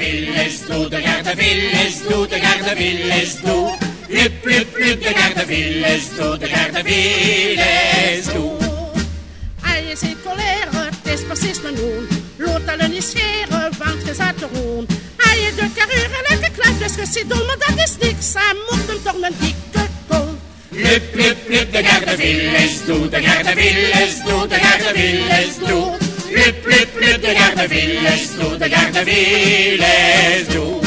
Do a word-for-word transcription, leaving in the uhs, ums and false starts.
gardeville is doe, de gardeville is doe, de gardeville is doe. Lup, lup, lup, de gardeville is doe, de gardeville is doe. Hij is in colère, het is precies mijn noen. Laat hulle niet scheren, want je zat te roen. Hij is de carrure en de klap, dus je ziet dom, maar dat is niks. Hij moet hem toch een dikke kont. Lup, lup, lup, de gardeville is doe, de gardeville is doe, de gardeville is doe. Lup, lup, lup, de gardeville is doe, de gardeville is doe.